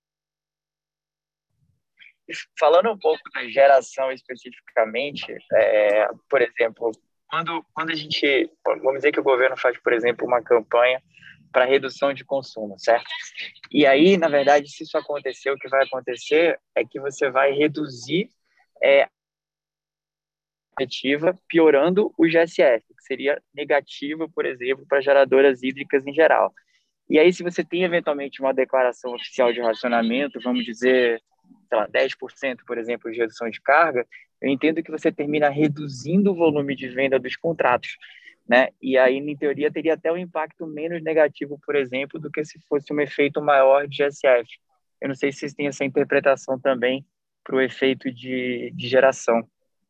Falando um pouco da geração especificamente, por exemplo, quando a gente, vamos dizer que o governo faz, por exemplo, uma campanha para redução de consumo, certo? E aí, na verdade, se isso acontecer, o que vai acontecer é que você vai reduzir a efetiva, piorando o GSF, que seria negativo, por exemplo, para geradoras hídricas em geral. E aí, se você tem eventualmente uma declaração oficial de racionamento, vamos dizer, sei lá, 10%, por exemplo, de redução de carga, eu entendo que você termina reduzindo o volume de venda dos contratos, né? E aí, em teoria, teria até um impacto menos negativo, por exemplo, do que se fosse um efeito maior de GSF. Eu não sei se vocês têm essa interpretação também para o efeito de geração.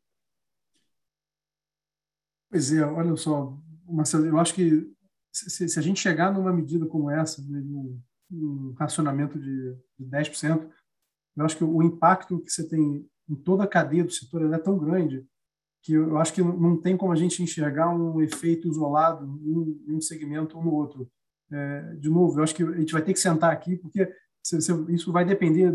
Pois é, olha só, Marcelo, eu acho que se a gente chegar numa medida como essa, né, um racionamento de 10%, eu acho que o impacto que você tem em toda a cadeia do setor, ela é tão grande que eu acho que não tem como a gente enxergar um efeito isolado em um segmento ou no outro. De novo, eu acho que a gente vai ter que sentar aqui, porque isso vai depender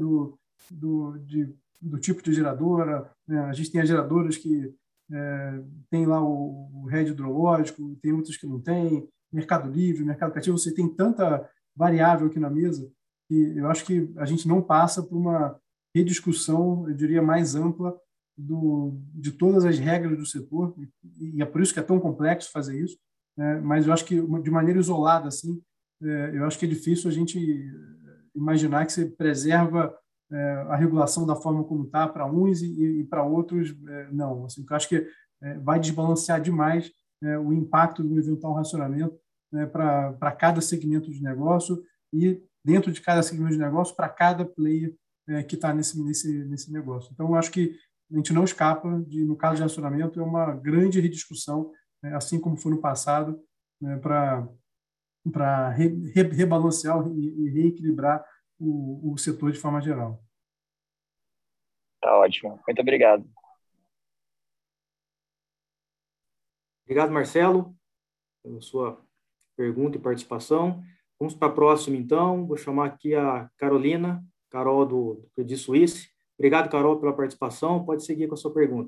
do tipo de geradora, né? A gente tem as geradoras que tem lá o RED hidrológico, tem outras que não tem, mercado livre, mercado cativo, você tem tanta variável aqui na mesa que eu acho que a gente não passa por uma rediscussão, eu diria, mais ampla de todas as regras do setor, e é por isso que é tão complexo fazer isso, né? Mas eu acho que, de maneira isolada, assim, eu acho que é difícil a gente imaginar que você preserva a regulação da forma como está para uns e para outros, não. Assim, eu acho que vai desbalancear demais o impacto do eventual racionamento, né, para cada segmento de negócio e, dentro de cada segmento de negócio, para cada player que está nesse negócio. Então, eu acho que a gente não escapa no caso de racionamento, é uma grande rediscussão, assim como foi no passado, né, para rebalancear e reequilibrar o setor de forma geral. Tá ótimo. Muito obrigado. Obrigado, Marcelo, pela sua pergunta e participação. Vamos para a próxima, então. Vou chamar aqui a Carol do Credit Suisse. Obrigado, Carol, pela participação. Pode seguir com a sua pergunta.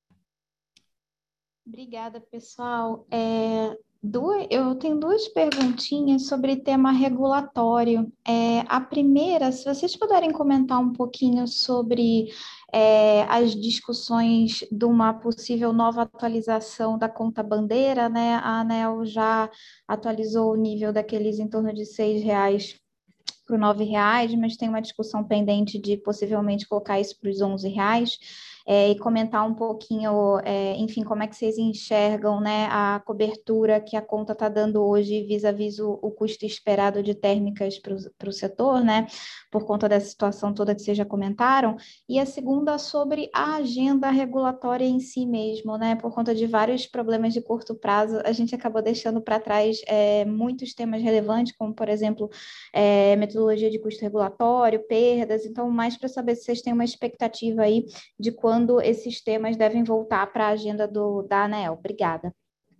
Obrigada, pessoal. Eu tenho duas perguntinhas sobre tema regulatório. A primeira, se vocês puderem comentar um pouquinho sobre as discussões de uma possível nova atualização da conta bandeira, né? A ANEEL já atualizou o nível daqueles em torno de R$6 para R$9, mas tem uma discussão pendente de possivelmente colocar isso para os R$11. E comentar um pouquinho, enfim, como é que vocês enxergam, né, a cobertura que a conta está dando hoje vis-à-vis o custo esperado de térmicas para o setor, né, por conta dessa situação toda que vocês já comentaram. E a segunda sobre a agenda regulatória em si mesmo, né, por conta de vários problemas de curto prazo, a gente acabou deixando para trás muitos temas relevantes, como, por exemplo, metodologia de custo regulatório, perdas. Então, mais para saber se vocês têm uma expectativa aí de quando esses temas devem voltar para a agenda da ANEEL. Obrigada.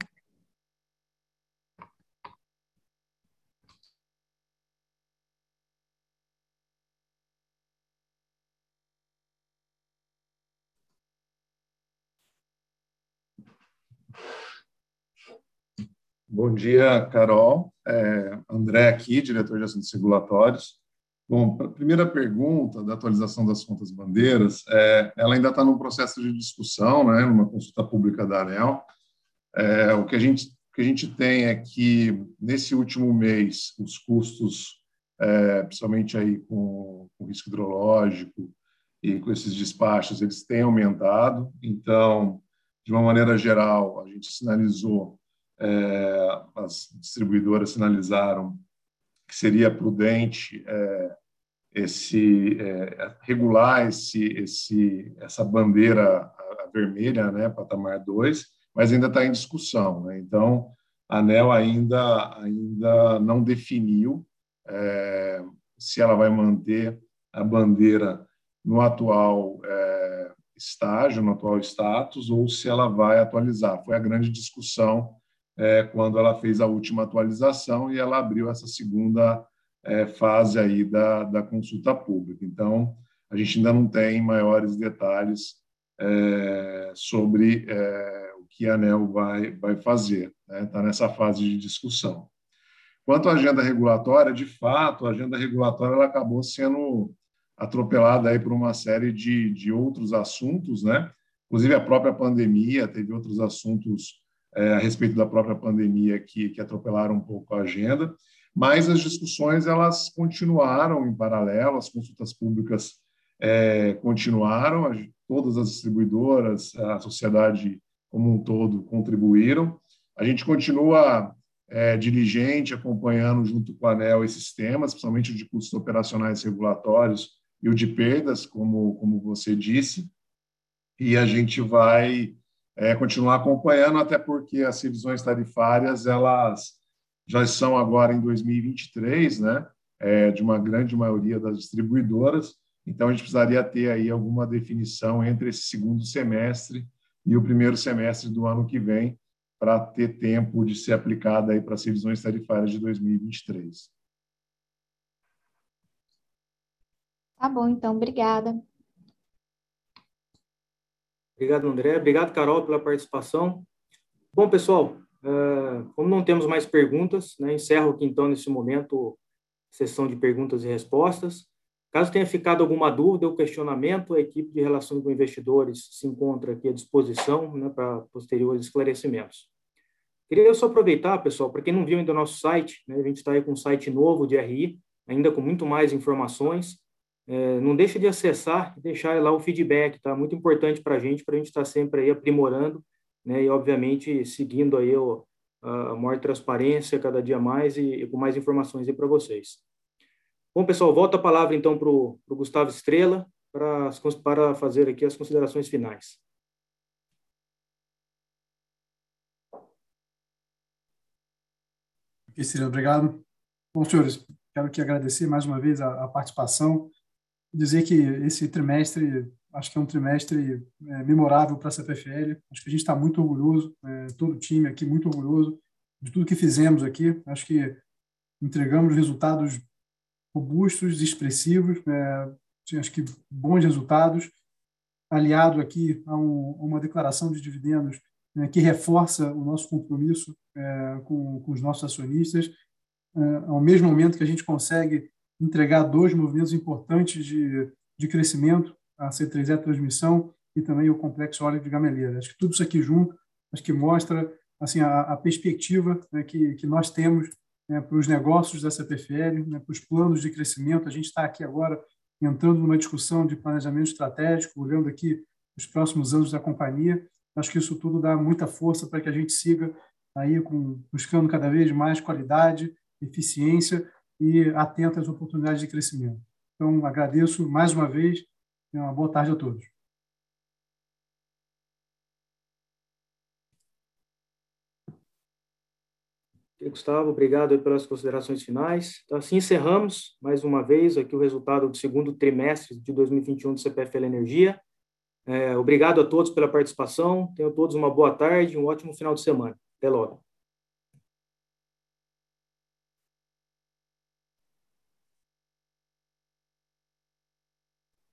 Bom dia, Carol. André aqui, diretor de assuntos regulatórios. Bom, a primeira pergunta da atualização das contas bandeiras, ela ainda está num processo de discussão, né, numa consulta pública da ANEEL. O que a gente tem é que, nesse último mês, os custos, principalmente aí com o risco hidrológico e com esses despachos, eles têm aumentado. Então, de uma maneira geral, a gente sinalizou, as distribuidoras sinalizaram que seria prudente regular essa bandeira vermelha, né, patamar 2, mas ainda está em discussão, né? Então, a ANEEL ainda não definiu se ela vai manter a bandeira no atual estágio, no atual status, ou se ela vai atualizar. Foi a grande discussão quando ela fez a última atualização e ela abriu essa segunda fase aí da consulta pública. Então, a gente ainda não tem maiores detalhes sobre o que a ANEEL vai fazer, né? Está nessa fase de discussão. Quanto à agenda regulatória, de fato, a agenda regulatória ela acabou sendo atropelada aí por uma série de outros assuntos, né? Inclusive a própria pandemia, teve outros assuntos a respeito da própria pandemia que atropelaram um pouco a agenda, mas as discussões elas continuaram em paralelo, as consultas públicas continuaram, todas as distribuidoras, a sociedade como um todo contribuíram. A gente continua diligente, acompanhando junto com a ANEEL esses temas, principalmente o de custos operacionais regulatórios e o de perdas, como você disse, e a gente vai continuar acompanhando, até porque as revisões tarifárias elas já são agora em 2023, né, de uma grande maioria das distribuidoras, Então, a gente precisaria ter aí alguma definição entre esse segundo semestre e o primeiro semestre do ano que vem, para ter tempo de ser aplicada aí para as revisões tarifárias de 2023. Tá bom, então, obrigada. Obrigado, André. Obrigado, Carol, pela participação. Bom, pessoal, como não temos mais perguntas, né, encerro aqui, então, nesse momento, a sessão de perguntas e respostas. Caso tenha ficado alguma dúvida ou questionamento, a equipe de relações com investidores se encontra aqui à disposição, né, para posteriores esclarecimentos. Queria só aproveitar, pessoal, para quem não viu ainda o nosso site, né, a gente está aí com um site novo de RI, ainda com muito mais informações. Não deixe de acessar e deixar lá o feedback, tá? Muito importante para a gente estar sempre aí aprimorando, né, e, obviamente, seguindo aí a maior transparência cada dia mais e com mais informações aí para vocês. Bom, pessoal, volto a palavra, então, para o Gustavo Estrella para fazer aqui as considerações finais. Cristina, obrigado. Bom, senhores, quero aqui agradecer mais uma vez a participação, dizer que esse trimestre, acho que é um trimestre memorável para a CPFL, acho que a gente está muito orgulhoso, todo o time aqui muito orgulhoso de tudo que fizemos aqui, acho que entregamos resultados robustos, expressivos, acho que bons resultados, aliado aqui a uma declaração de dividendos que reforça o nosso compromisso com os nossos acionistas, ao mesmo momento que a gente consegue entregar dois movimentos importantes de crescimento, a C3E Transmissão e também o Complexo Óleo de Gameleira. Acho que tudo isso aqui junto, acho que mostra assim, a perspectiva, né, que nós temos, né, para os negócios da CPFL, né, para os planos de crescimento. A gente está aqui agora entrando numa discussão de planejamento estratégico, olhando aqui os próximos anos da companhia. Acho que isso tudo dá muita força para que a gente siga aí buscando cada vez mais qualidade, eficiência e atento às oportunidades de crescimento. Então, agradeço mais uma vez e uma boa tarde a todos. Gustavo, obrigado pelas considerações finais. Então, assim encerramos mais uma vez aqui o resultado do segundo trimestre de 2021 do CPFL Energia. Obrigado a todos pela participação. Tenham todos uma boa tarde e um ótimo final de semana. Até logo.